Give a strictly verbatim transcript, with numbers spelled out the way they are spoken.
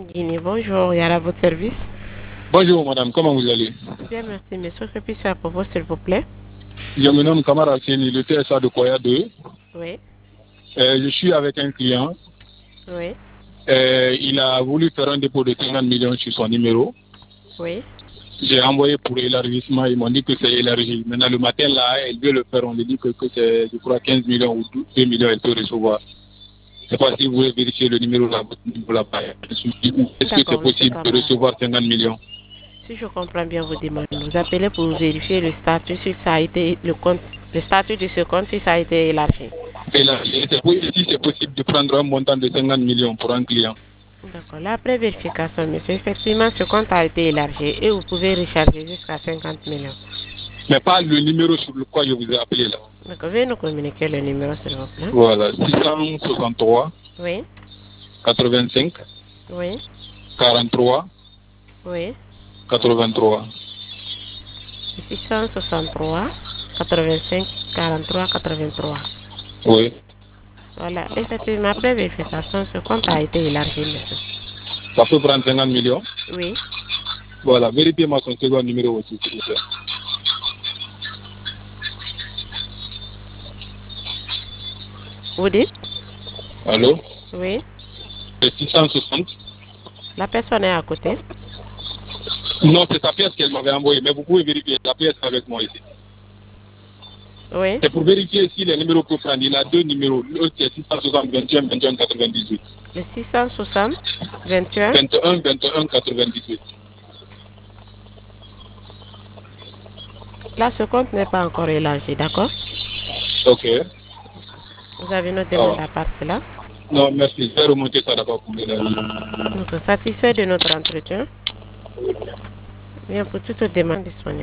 Guinée, bonjour, Yara, à votre service. Bonjour madame, comment vous allez? Bien, merci, monsieur. Que puis-je faire pour vous, s'il vous plaît? Je me nomme Kamara Seni, le T S A de Koya deux. Oui, Euh, je suis avec un client. oui, Euh, il a voulu faire un dépôt de cinquante millions sur son numéro. oui. J'ai envoyé pour élargissement, ils m'ont dit que c'est élargi. Maintenant le matin là, elle veut le faire, on lui dit que, que c'est, je crois, quinze millions ou deux millions, elle peut recevoir. Je ne sais pas si vous voulez vérifier le numéro là, votre numéro là-bas. Est-ce que c'est D'accord, monsieur possible de Kamara. recevoir cinquante millions? Si je comprends bien vos demandes, vous appelez pour vérifier le statut, si ça a été le compte, le statut de ce compte, si ça a été élargi. Élargi. C'est pour- Si c'est possible de prendre un montant de cinquante millions pour un client. D'accord. Là, après vérification, monsieur, effectivement, ce compte a été élargi et vous pouvez recharger jusqu'à cinquante millions. Mais pas le numéro sur le quoi je vous ai appelé là. D'accord. Veuillez nous communiquer le numéro, s'il vous plaît. Voilà, six cent soixante-trois, Oui, quatre-vingt-cinq, oui, quarante-trois, oui. quatre-vingt-trois. six cent soixante-trois, quatre-vingt-cinq, quarante-trois, quatre-vingt-trois. Oui. Voilà, effectivement, après vérification, ce compte a été élargi, monsieur. Ça peut prendre cinquante millions. Oui, Voilà, vérifiez-moi son second numéro aussi, s'il vous plaît. vous dites? Allô? Oui, C'est six cent soixante. la personne est à côté. Non, c'est sa pièce qu'elle m'avait envoyée, mais vous pouvez vérifier. La pièce avec moi ici. Oui, C'est pour vérifier si les numéros peuvent prendre. Il a deux numéros. L'autre c'est six cent soixante, vingt et un, vingt et un, quatre-vingt-dix-huit. le six cent soixante, vingt et un. vingt et un, vingt et un, quatre-vingt-dix-huit. Là, ce compte n'est pas encore élargi, d'accord? Ok. Vous avez notre demande Ah. à part cela. Non, merci. Je vais remonter ça d'abord pour les. Nous sommes satisfaits de notre entretien. Bien, pour toute demande disponible.